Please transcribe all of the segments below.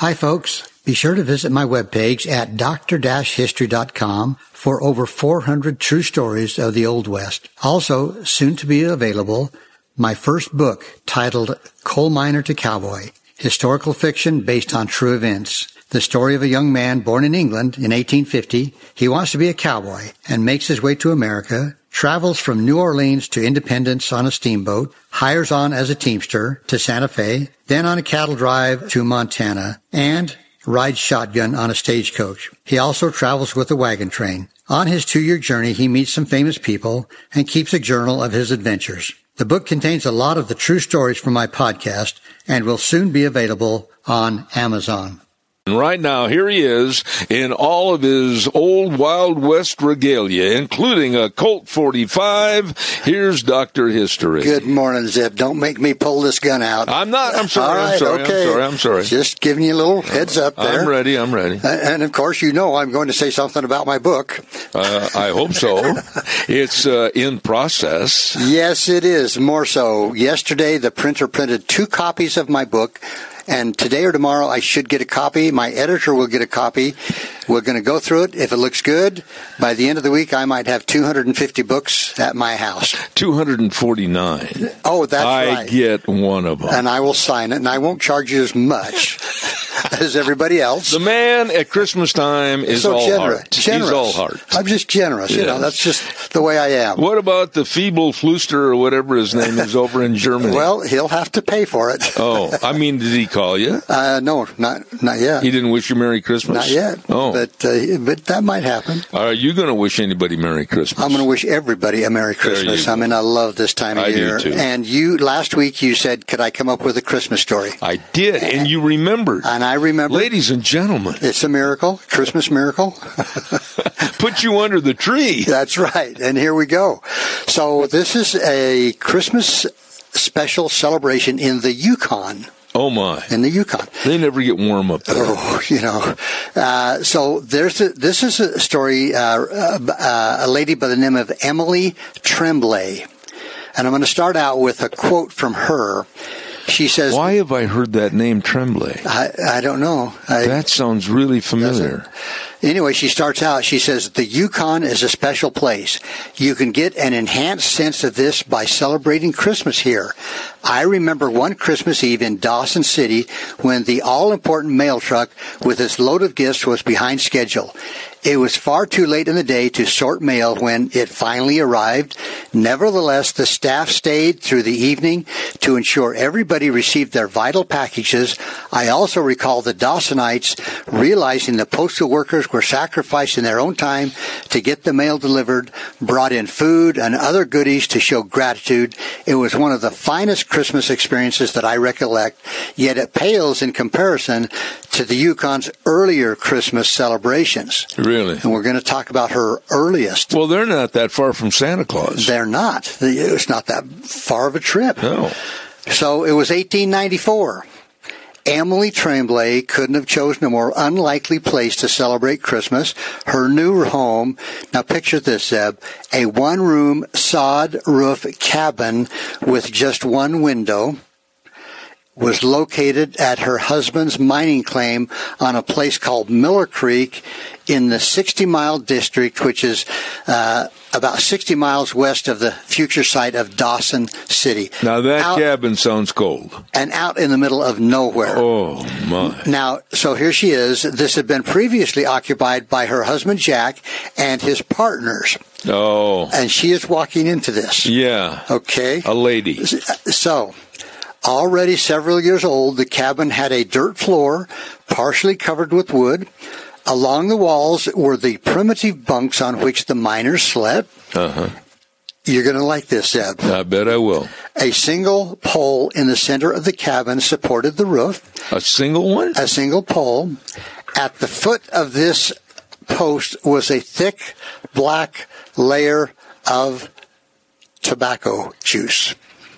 Hi, folks. Be sure to visit my webpage at dr-history.com for over 400 true stories of the Old West. Also, soon to be available, my first book titled Coal Miner to Cowboy, historical fiction based on true events. The story of a young man born in England in 1850. He wants to be a cowboy and makes his way to America, travels from New Orleans to Independence on a steamboat, hires on as a teamster to Santa Fe, then on a cattle drive to Montana, and rides shotgun on a stagecoach. He also travels with a wagon train. On his 2-year journey, he meets some famous people and keeps a journal of his adventures. The book contains a lot of the true stories from my podcast and will soon be available on Amazon. And right now, here he is in all of his old Wild West regalia, including a Colt 45. Here's Dr. History. Good morning, Zeb. Don't make me pull this gun out. I'm not. I'm sorry. All right, I'm sorry. Just giving you a little heads up there. I'm ready. And, of course, you know I'm going to say something about my book. I hope so. It's in process. Yes, it is. More so. Yesterday, the printer printed 2 copies of my book. And today or tomorrow, I should get a copy. My editor will get a copy. We're going to go through it. If it looks good, by the end of the week, I might have 250 books at my house. 249. Oh, that's right. I get one of them. And I will sign it, and I won't charge you as much as everybody else. The man at Christmas time is so all generous. heart. He's all heart. I'm just generous. Yes. You know, that's just the way I am. What about the feeble Fluster or whatever his name is over in Germany? Well, he'll have to pay for it. Oh, I mean, did he call you? No, not yet. He didn't wish you Merry Christmas? Not yet. Oh. But that might happen. Are you going to wish anybody Merry Christmas? I'm going to wish everybody a Merry Christmas. I mean, I love this time of year. I do too. And last week you said, could I come up with a Christmas story? I did, and you remembered. And I remembered. Ladies and gentlemen. It's a miracle, Christmas miracle. Put you under the tree. That's right. And here we go. So this is a Christmas special celebration in the Yukon. Oh, my. In the Yukon. They never get warm up there. Oh, you know. So this is a story, a lady by the name of Emily Tremblay. And I'm going to start out with a quote from her. She says... Why have I heard that name, Tremblay? I don't know. That sounds really familiar. Anyway, she starts out, she says, the Yukon is a special place. You can get an enhanced sense of this by celebrating Christmas here. I remember one Christmas Eve in Dawson City when the all-important mail truck with its load of gifts was behind schedule. It was far too late in the day to sort mail when it finally arrived. Nevertheless, the staff stayed through the evening to ensure everybody received their vital packages. I also recall the Dawsonites realizing the postal workers were sacrificing their own time to get the mail delivered, brought in food and other goodies to show gratitude. It was one of the finest Christmas experiences that I recollect, yet it pales in comparison to the Yukon's earlier Christmas celebrations. Really? And we're going to talk about her earliest. Well, they're not that far from Santa Claus. They're not. It's not that far of a trip. No. So it was 1894. Emily Tremblay couldn't have chosen a more unlikely place to celebrate Christmas. Her new home, now picture this, Zeb, a one-room sod roof cabin with just one window, was located at her husband's mining claim on a place called Miller Creek in the 60-mile district, which is about 60 miles west of the future site of Dawson City. Now, that cabin sounds cold. And out in the middle of nowhere. Oh, my. Now, so here she is. This had been previously occupied by her husband, Jack, and his partners. Oh. And she is walking into this. Yeah. Okay. A lady. So... already several years old, the cabin had a dirt floor, partially covered with wood. Along the walls were the primitive bunks on which the miners slept. Uh-huh. You're going to like this, Zeb. I bet I will. A single pole in the center of the cabin supported the roof. A single one? A single pole. At the foot of this post was a thick black layer of tobacco juice.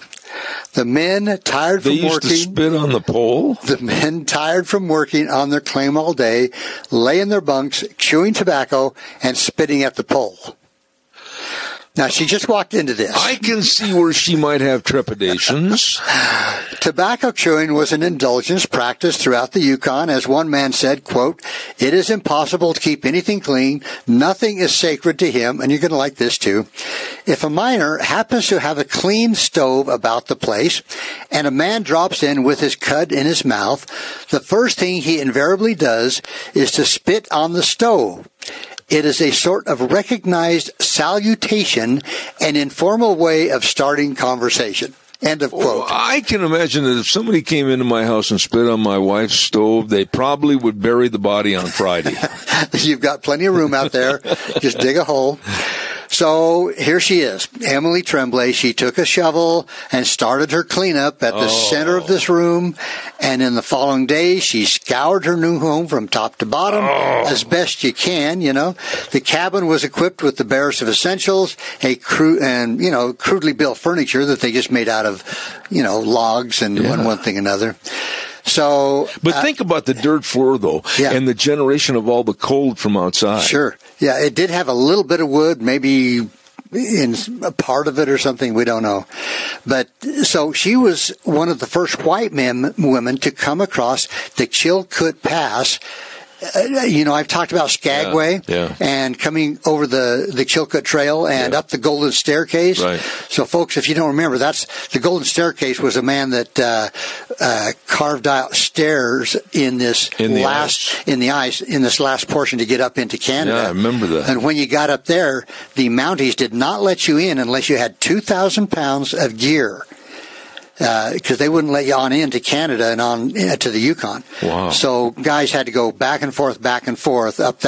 The men tired from working. They used to spit on the pole? The men tired from working on their claim all day, lay in their bunks, chewing tobacco and spitting at the pole. Now, she just walked into this. I can see where she might have trepidations. Tobacco chewing was an indulgence practiced throughout the Yukon. As one man said, quote, "It is impossible to keep anything clean. Nothing is sacred to him." And you're going to like this, too. If a miner happens to have a clean stove about the place and a man drops in with his cud in his mouth, the first thing he invariably does is to spit on the stove. It is a sort of recognized salutation, an informal way of starting conversation. End of quote. Well, I can imagine that if somebody came into my house and spit on my wife's stove, they probably would bury the body on Friday. You've got plenty of room out there. Just dig a hole. So here she is, Emily Tremblay. She took a shovel and started her cleanup at the center of this room. And in the following days, she scoured her new home from top to bottom as best you can. You know, the cabin was equipped with the barest of essentials, crudely built furniture that they just made out of, logs and one thing another. So, but think about the dirt floor, though, and the generation of all the cold from outside. Sure. Yeah, it did have a little bit of wood, maybe in a part of it or something. We don't know. But so she was one of the first white women to come across the Chilkoot Pass. I've talked about Skagway and coming over the Chilkoot Trail and up the Golden Staircase. Right. So, folks, if you don't remember, the Golden Staircase was a man that carved out stairs in this last portion to get up into Canada. Yeah, I remember that. And when you got up there, the Mounties did not let you in unless you had 2,000 pounds of gear. Because they wouldn't let you on into Canada and on to the Yukon. Wow. So guys had to go back and forth on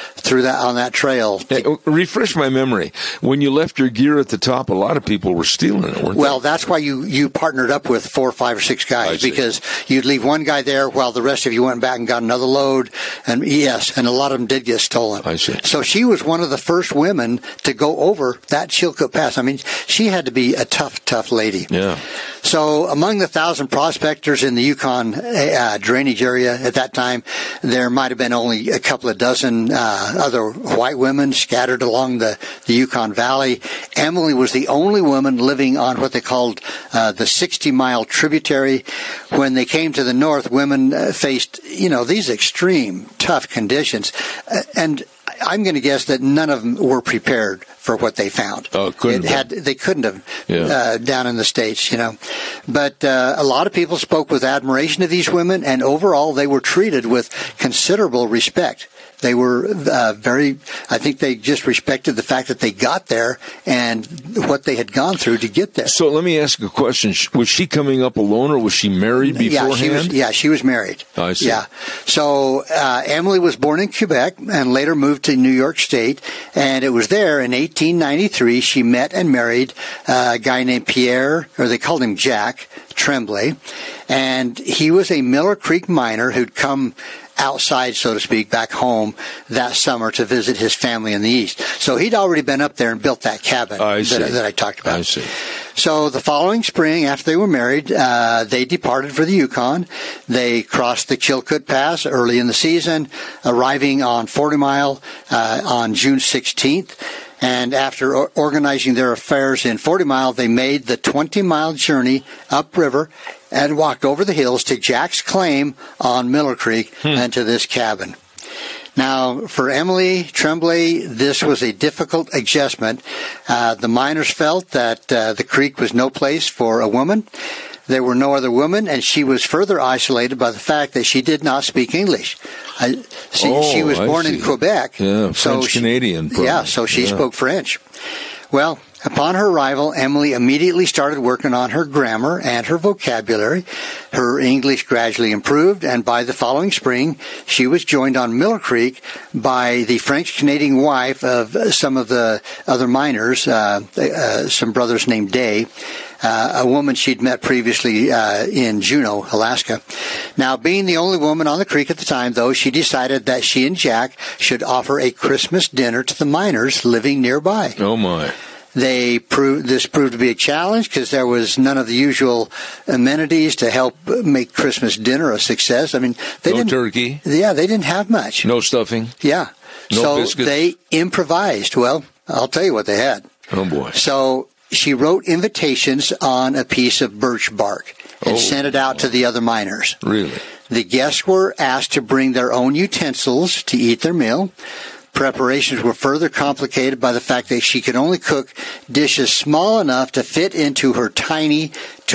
that trail. Hey, refresh my memory. When you left your gear at the top, a lot of people were stealing it, weren't they? Well, that's why you partnered up with 4, 5, or 6 guys, because you'd leave one guy there while the rest of you went back and got another load. And a lot of them did get stolen. I see. So she was one of the first women to go over that Chilkoot Pass. I mean, she had to be a tough lady. Yeah. So among the 1,000 prospectors in the Yukon drainage area at that time, there might have been only a couple of dozen other white women scattered along the Yukon Valley. Emily was the only woman living on what they called the 60-mile tributary. When they came to the north, women faced, these extreme, tough conditions. And I'm going to guess that none of them were prepared for what they found. Oh, they couldn't have down in the States, But a lot of people spoke with admiration of these women, and overall they were treated with considerable respect. They were I think they just respected the fact that they got there and what they had gone through to get there. So let me ask a question. Was she coming up alone, or was she married beforehand? She was married. I see. Yeah. So Emily was born in Quebec and later moved to New York State. And it was there in 1893 she met and married a guy named Pierre, or they called him Jack Tremblay. And he was a Miller Creek miner who'd come outside, so to speak, back home that summer to visit his family in the east. So he'd already been up there and built that cabin that I talked about. I see. So the following spring, after they were married, they departed for the Yukon. They crossed the Chilkoot Pass early in the season, arriving on 40 Mile on June 16th. And after organizing their affairs in 40 Mile, they made the 20-mile journey upriver and walked over the hills to Jack's claim on Miller Creek and to this cabin. Now, for Emily Tremblay, this was a difficult adjustment. The miners felt that the creek was no place for a woman. There were no other women, and she was further isolated by the fact that she did not speak English. She was born in Quebec. Yeah, French-Canadian. So she spoke French. Well, upon her arrival, Emily immediately started working on her grammar and her vocabulary. Her English gradually improved, and by the following spring, she was joined on Miller Creek by the French-Canadian wife of some of the other miners, some brothers named Day, a woman she'd met previously in Juneau, Alaska. Now, being the only woman on the creek at the time, though, she decided that she and Jack should offer a Christmas dinner to the miners living nearby. Oh, my. This proved to be a challenge because there was none of the usual amenities to help make Christmas dinner a success. I mean, no turkey. Yeah, they didn't have much. No stuffing. Yeah. No so biscuits. They improvised. Well, I'll tell you what they had. Oh, boy. So she wrote invitations on a piece of birch bark and sent it out to the other miners. Really? The guests were asked to bring their own utensils to eat their meal. Preparations were further complicated by the fact that she could only cook dishes small enough to fit into her tiny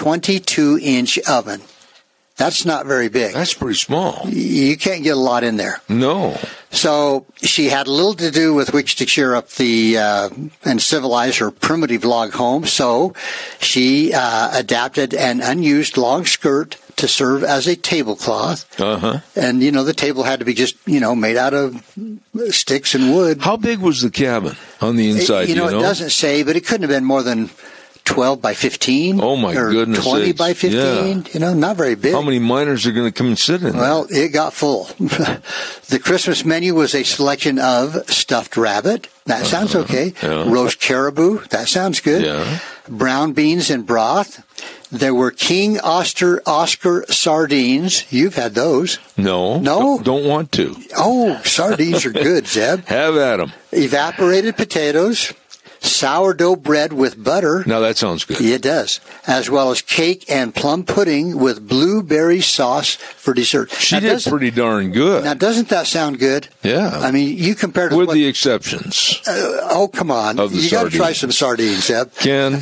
22-inch oven. That's not very big. That's pretty small. You can't get a lot in there. No. So she had little to do with which to cheer up and civilize her primitive log home. So she adapted an unused long skirt to serve as a tablecloth. Uh-huh. And, the table had to be just, made out of sticks and wood. How big was the cabin on the inside? It doesn't say, but it couldn't have been more than 12 by 15. Oh, my or goodness 20 sakes. by 15. Yeah. Not very big. How many miners are going to come and sit in there? Well, it got full. The Christmas menu was a selection of stuffed rabbit. That sounds okay. Yeah. Roast caribou. That sounds good. Yeah. Brown beans and broth. There were King Oscar sardines. You've had those. No. No? Don't want to. Oh, sardines are good, Zeb. Have at them. Evaporated potatoes. Sourdough bread with butter. Now that sounds good. It does. As well as cake and plum pudding with blueberry sauce for dessert. She did pretty darn good. Now, doesn't that sound good? Yeah. I mean, you compared to with the exceptions. Come on. You got to try some sardines, Zeb. Ken,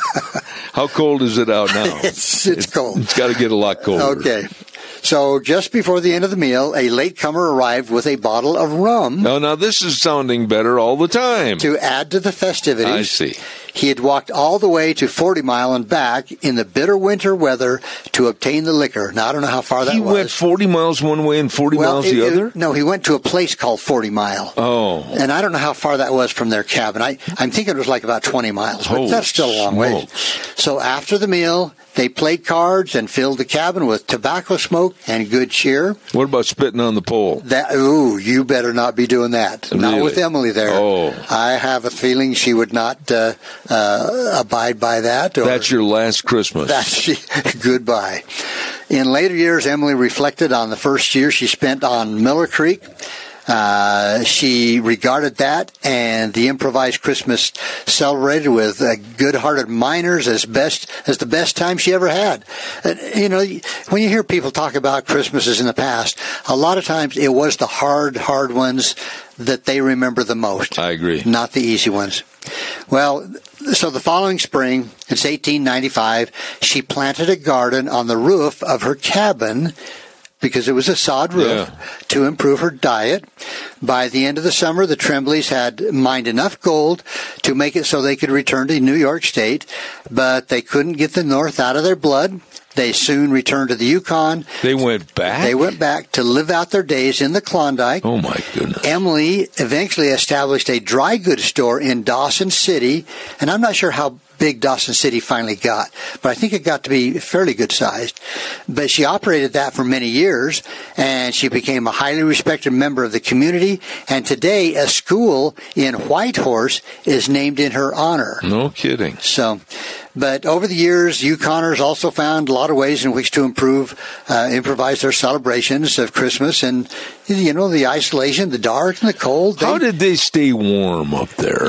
how cold is it out now? It's cold. It's got to get a lot colder. Okay. So just before the end of the meal, a latecomer arrived with a bottle of rum. Oh, now this is sounding better all the time. To add to the festivities. I see. He had walked all the way to 40 Mile and back in the bitter winter weather to obtain the liquor. Now, I don't know how far that was. He went 40 miles one way and 40 miles the other? No, he went to a place called 40 Mile. Oh. And I don't know how far that was from their cabin. I'm thinking it was like about 20 miles, but that's still a long way. So after the meal, they played cards and filled the cabin with tobacco smoke and good cheer. What about spitting on the pole? You better not be doing that. Really? Not with Emily there. Oh. I have a feeling she would not abide by that. That's your last Christmas. Goodbye. In later years, Emily reflected on the first year she spent on Miller Creek. She regarded that and the improvised Christmas celebrated with good-hearted miners as the best time she ever had. When you hear people talk about Christmases in the past, a lot of times it was the hard ones that they remember the most. I agree. Not the easy ones. Well, so the following spring, it's 1895, she planted a garden on the roof of her cabin because it was a sod roof to improve her diet. By the end of the summer, the Tremblays had mined enough gold to make it so they could return to New York State, but they couldn't get the North out of their blood. They soon returned to the Yukon. They went back? They went back to live out their days in the Klondike. Oh, my goodness. Emily eventually established a dry goods store in Dawson City, and I'm not sure how big Dawson City finally got, but I think it got to be fairly good sized. But she operated that for many years, and she became a highly respected member of the community, and today a school in Whitehorse is named in her honor. No kidding. So, but over the years, Yukoners also found a lot of ways in which to improvise their celebrations of Christmas, and the isolation, the dark and the cold. How did they stay warm up there?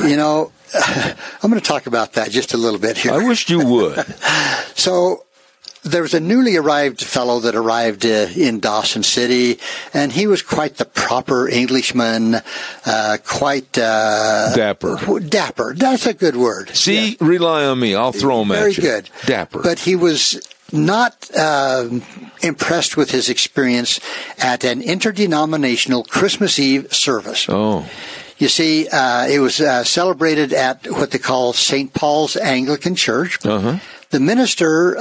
I'm going to talk about that just a little bit here. I wished you would. So there was a newly arrived fellow that arrived in Dawson City, and he was quite the proper Englishman, quite dapper. Dapper. That's a good word. See, rely on me. I'll throw him at you. Very good. Dapper. But he was not impressed with his experience at an interdenominational Christmas Eve service. Oh. You see, it was celebrated at what they call St. Paul's Anglican Church. Uh-huh. The minister,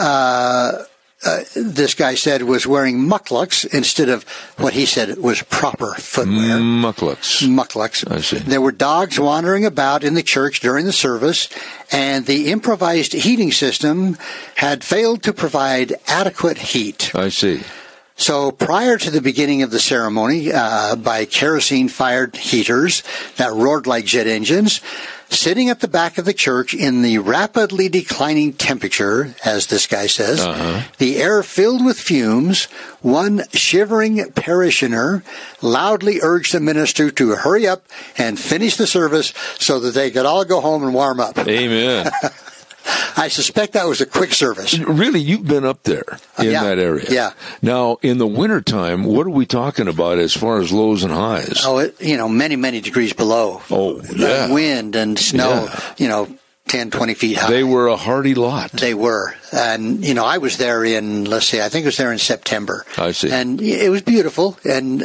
this guy said, was wearing mucklucks instead of what he said was proper footwear. Mucklucks. I see. There were dogs wandering about in the church during the service, and the improvised heating system had failed to provide adequate heat. I see. So prior to the beginning of the ceremony, by kerosene-fired heaters that roared like jet engines, Sitting at the back of the church in the rapidly declining temperature, as this guy says, the air filled with fumes, one shivering parishioner loudly urged the minister to hurry up and finish the service so that they could all go home and warm up. Amen. I suspect that was a quick service. Really, you've been up there in that area. Yeah. Now, in the wintertime, what are we talking about as far as lows and highs? Oh, many, many degrees below. Oh, yeah. Wind and snow, 10, 20 feet high. They were a hardy lot. They were. And, I was there in, I think it was there in September. I see. And it was beautiful. And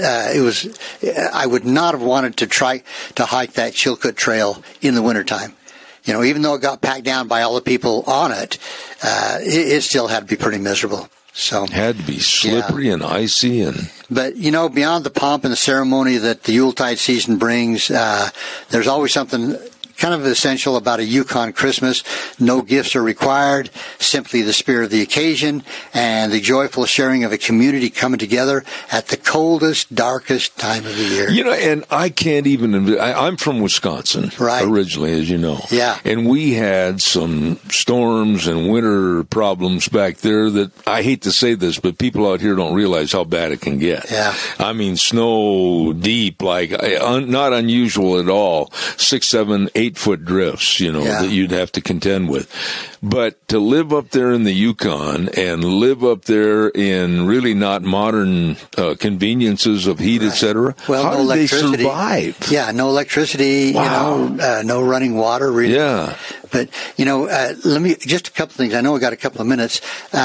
I would not have wanted to try to hike that Chilkoot Trail in the wintertime. Even though it got packed down by all the people on it, it still had to be pretty miserable. So had to be slippery and icy But, beyond the pomp and the ceremony that the Yuletide season brings, there's always something kind of essential about a Yukon Christmas. No gifts are required, simply the spirit of the occasion and the joyful sharing of a community coming together at the coldest, darkest time of the year. And I can't even, I'm from Wisconsin originally, as you know. Yeah. And we had some storms and winter problems back there that, I hate to say this, but people out here don't realize how bad it can get. Yeah. I mean, snow deep, not unusual at all, 6, 7, 8-foot drifts, that you'd have to contend with. But to live up there in the Yukon and live up there in really not modern conveniences of heat, etc., how did they survive? Yeah, no electricity, no running water, really. Yeah. But, let me, just a couple things. I know we got a couple of minutes.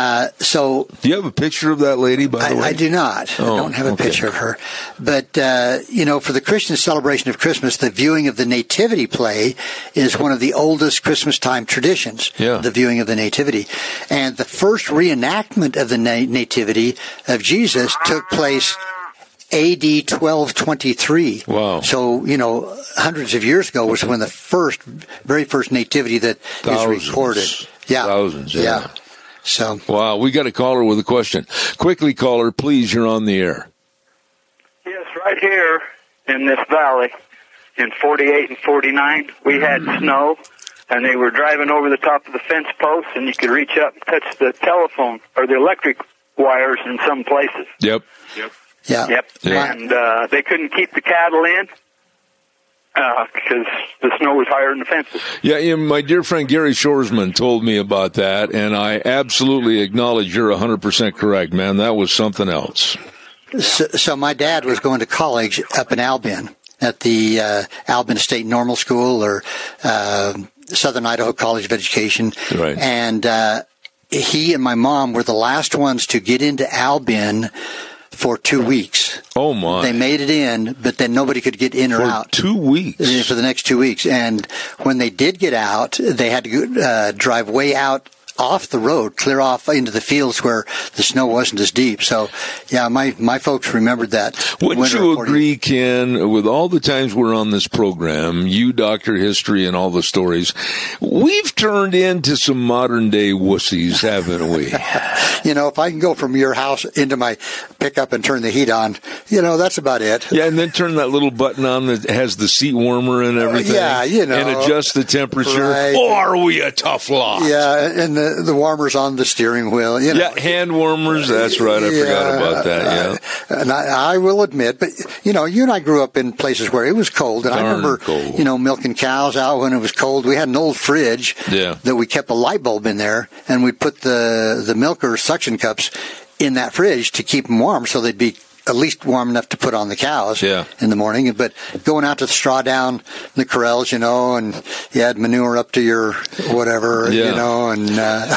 Do you have a picture of that lady, by the way? I do not. I don't have a picture of her. But, for the Christian celebration of Christmas, the viewing of the Nativity play is one of the oldest Christmas time traditions. Yeah. The viewing of the Nativity. And the first reenactment of the Nativity of Jesus took place AD 1223. Wow. So, hundreds of years ago was when the very first nativity that is recorded. Yeah. Thousands, yeah. So. Wow, we got a caller with a question. Quickly, caller, please, you're on the air. Yes, right here in this valley, in 48 and 49, we had snow, and they were driving over the top of the fence posts, and you could reach up and touch the telephone or the electric wires in some places. Yep. Yeah. And they couldn't keep the cattle in because the snow was higher than the fences. Yeah, my dear friend Gary Shoresman told me about that, and I absolutely acknowledge you're 100% correct, man. That was something else. So my dad was going to college up in Albion at the Albion State Normal School or Southern Idaho College of Education. Right. And he and my mom were the last ones to get into Albion for 2 weeks. Oh, my. They made it in, but then nobody could get in or out. 2 weeks? For the next 2 weeks. And when they did get out, they had to drive way out off the road, clear off into the fields where the snow wasn't as deep. So, yeah, my folks remembered that. Wouldn't you agree, Ken, with all the times we're on this program, you, Dr. History, and all the stories, we've turned into some modern-day wussies, haven't we? If I can go from your house into my pickup and turn the heat on, that's about it. Yeah, and then turn that little button on that has the seat warmer and everything. And adjust the temperature. Right. Oh, are we a tough lot? Yeah, and the warmers on the steering wheel. Yeah, hand warmers. That's right. I forgot about that. Yeah. And I will admit, but you and I grew up in places where it was cold, and I remember, cold. Milking cows out when it was cold. We had an old fridge that we kept a light bulb in there, and we'd put the milker suction cups in that fridge to keep them warm, so they'd be at least warm enough to put on the cows in the morning. But going out to the straw down the corrals, and you had manure up to your whatever, and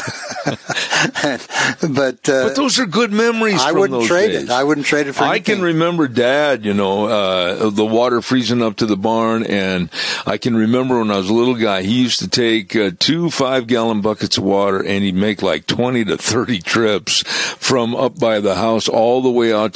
but those are good memories. I wouldn't trade it. I wouldn't trade it for anything. I can remember Dad, the water freezing up to the barn, and I can remember when I was a little guy, he used to take 2 5-gallon buckets of water, and he'd make like 20 to 30 trips from up by the house all the way out to the barn.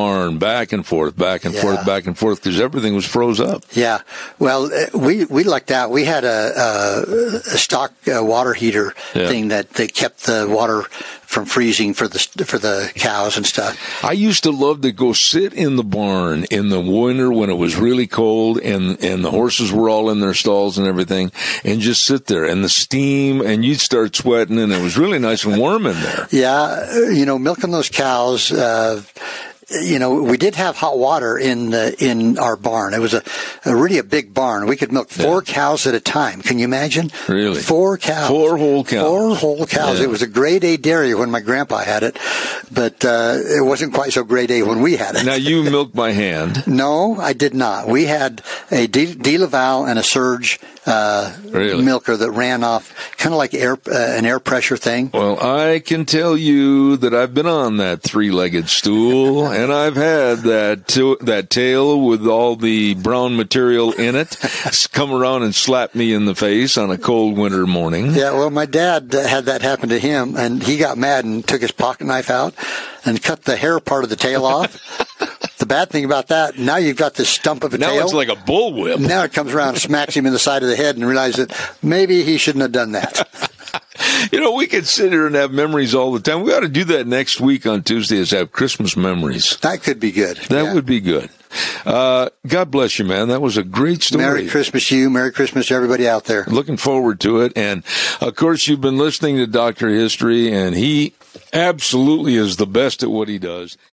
barn, back and forth, because everything was froze up. Yeah. Well, we lucked out. We had a stock water heater thing that kept the water from freezing for the cows and stuff. I used to love to go sit in the barn in the winter when it was really cold and the horses were all in their stalls and everything, and just sit there and the steam, and you'd start sweating, and it was really nice and warm in there. Yeah, milking those cows. We did have hot water in our barn. It was a really big barn. We could milk 4 cows at a time. Can you imagine? Really? 4 cows. 4 whole cows. 4 whole cows. Yeah. It was a grade A dairy when my grandpa had it, but it wasn't quite so grade A when we had it. Now, you milked by hand. No, I did not. We had a De Laval and a Surge milker that ran off kind of like an air pressure thing. Well, I can tell you that I've been on that 3-legged stool, and I've had that tail with all the brown material in it come around and slap me in the face on a cold winter morning. Yeah, well, my dad had that happen to him, and he got mad and took his pocket knife out and cut the hair part of the tail off. The bad thing about that, now you've got this stump of a tail. Now it's like a bullwhip. Now it comes around and smacks him in the side of the head and realizes that maybe he shouldn't have done that. We could sit here and have memories all the time. We ought to do that next week on Tuesday, is have Christmas memories. That could be good. That would be good. God bless you, man. That was a great story. Merry Christmas to you. Merry Christmas to everybody out there. Looking forward to it. And, of course, you've been listening to Dr. History, and he absolutely is the best at what he does.